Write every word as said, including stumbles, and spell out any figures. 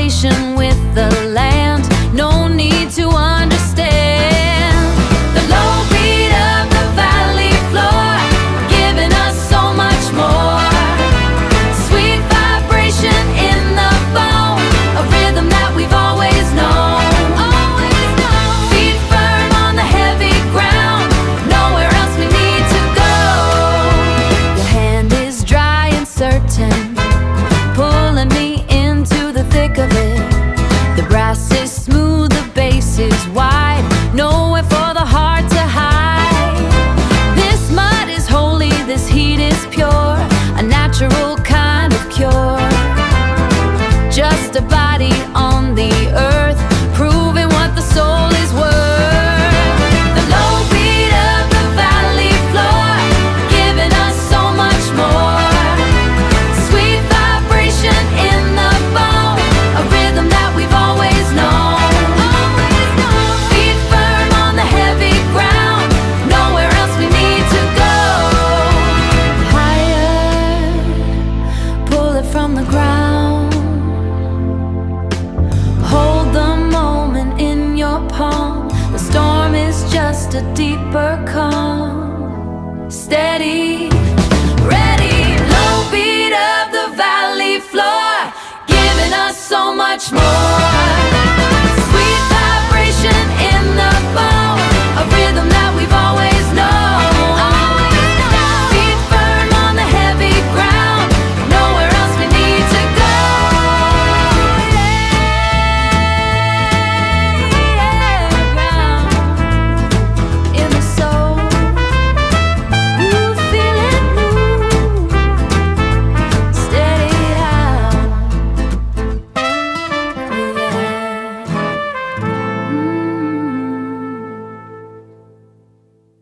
conversation with the land. No need to understand the low beat of the valley floor, giving us so much more. Sweet vibration in the bone, a rhythm that we've always known. Always known. Feet firm on the heavy ground, nowhere else we need to go. Your hand is dry and certain, pulling me into the thick of it. The brass is smooth, the bass is wide, nowhere for the heart to hide. This mud is holy, this heat is pure, a natural kind of cure. Just a body on the earth, proving what the soul is worth. The low beat of the valley floor, giving us so much more. Sweet vibration in the bone, a rhythm that we've always known. Always known. Feet firm on the heavy ground, nowhere else we need to go. Higher, pull it from the ground. Hold the moment in your palm. The storm is just a deeper calm. Steady, ready, low beat of the valley floor, giving us so much more.